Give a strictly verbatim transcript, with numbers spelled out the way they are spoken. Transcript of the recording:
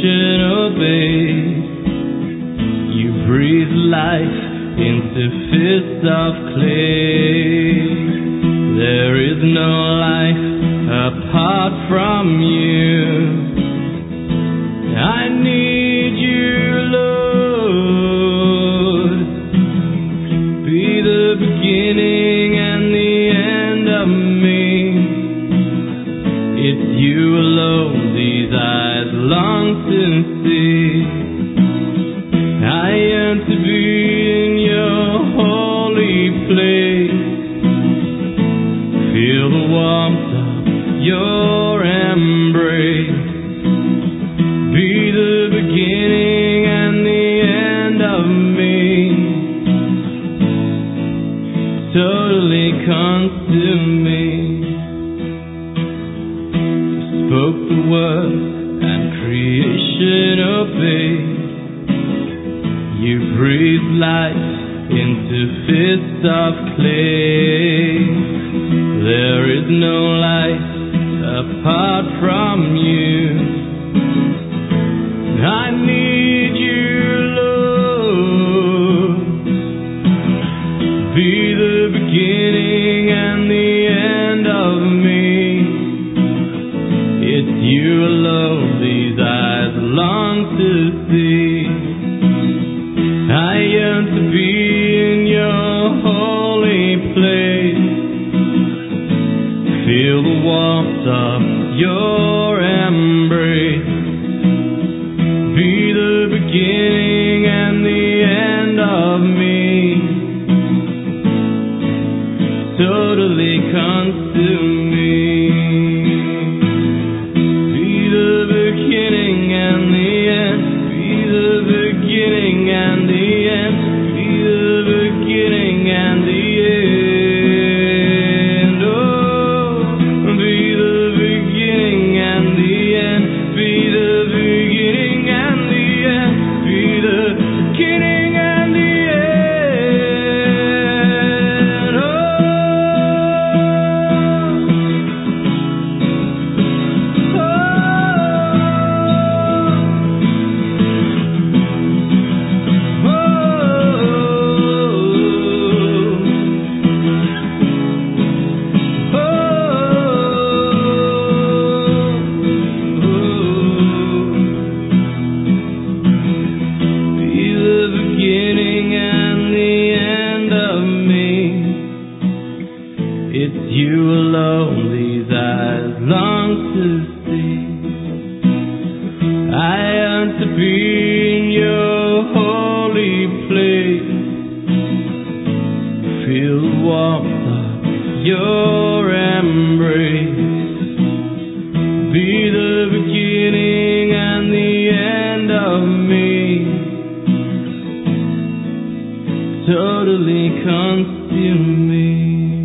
creation obeys. You breathe life into fists of clay. There is no life apart from you. I need you, Lord. Be the beginning and the end of me. It's you alone these eyes long to see. I yearn to be in your holy place. Feel the warmth of your embrace. Be the beginning and the end of me. Totally consume me. You spoke the word and creation obeyed. You breathed life into fists of clay. There is no life apart from you. I need you, Lord. Be the beginning and the end of me. It's you alone these eyes long to see. I yearn to be in your holy place. Feel the warmth of your embrace. Be the beginning and the end of me. Totally consume me. Be the beginning and the end. Be the beginning and the end. Be the beginning and the end. Oh, be the beginning and the end. Be the beginning and the end. Be the beginning and the end. Oh, it's you alone these eyes long to see. I yearn to be in your holy place. Feel the warmth of your embrace. Be the beginning and the end of me. Totally consume me.